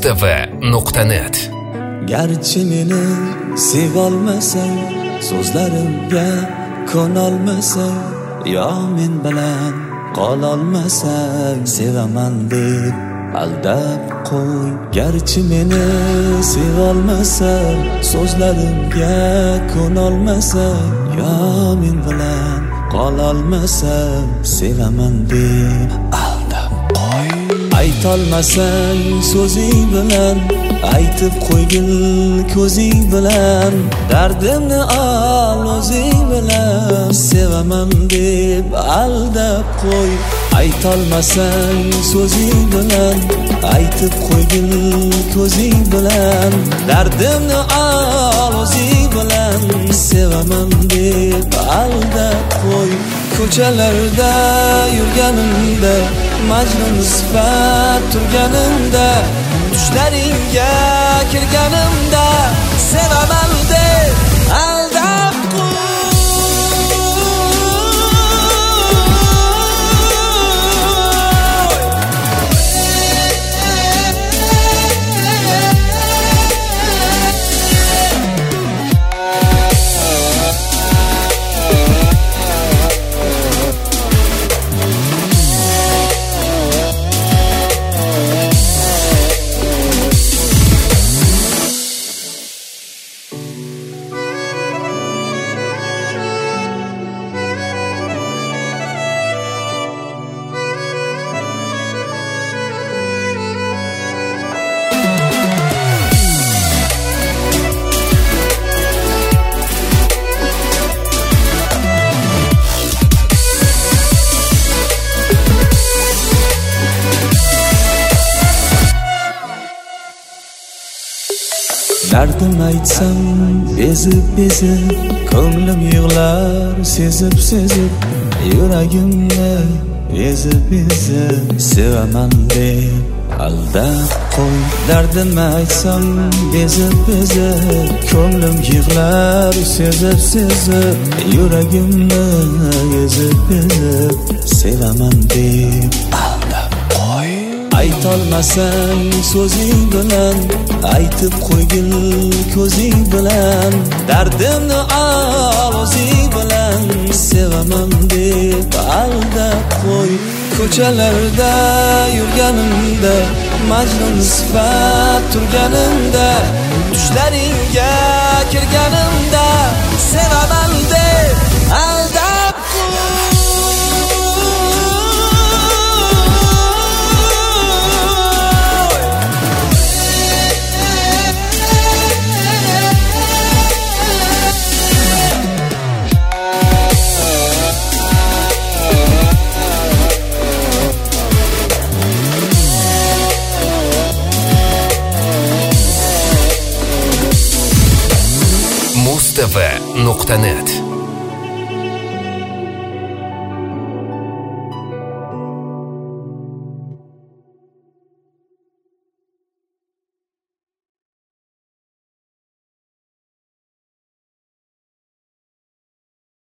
Mustafa.net. Garchi meni sevolmasang, so'zlarimga ko'nolmasang, yo men bilan qololmasang, sevaman deb aldab qo'y. Garchi meni sevolmasang, so'zlarimga ko'nolmasang, yo men bilan qololmasang, sevaman deb aldab qo'y. Aytolmasang so'zing bilan, aytib qo'ygil ko'zing bilan, dardimni ol o'zing bilan, sevaman deb aldab qo'y. Aytolmasang so'zing bilan, aytib qo'ygil ko'zing bilan, dardimni ol o'zing bilan, sevaman deb aldab qo'y. Ko'chalarda yurganimda, majnun sifat turganimda, tushlaringga kirganimda, sevaman deb aldab qo'y. Dardim aytsam bezib-bezib, ko'nglim yig'lar sezib-sezib, yuragimni ezib-ezib, sevaman deb aldab qo'y. Dardim aytsam bezib-bezib, ko'nglim yig'lar sezib-sezib, yuragimni ezib-ezib, sevaman deb aldab qo'y. Aytolmasang so'zing bilan, aytib qo'ygil ko'zing bilan, dardimni ol o'zing bilan, sevaman deb aldab qo'y. Ko'chalarda yurganimda, majnun sifat turganimda, tushlaringga kirganimda, sevaman deb aldab qo'y. Mustafa.net.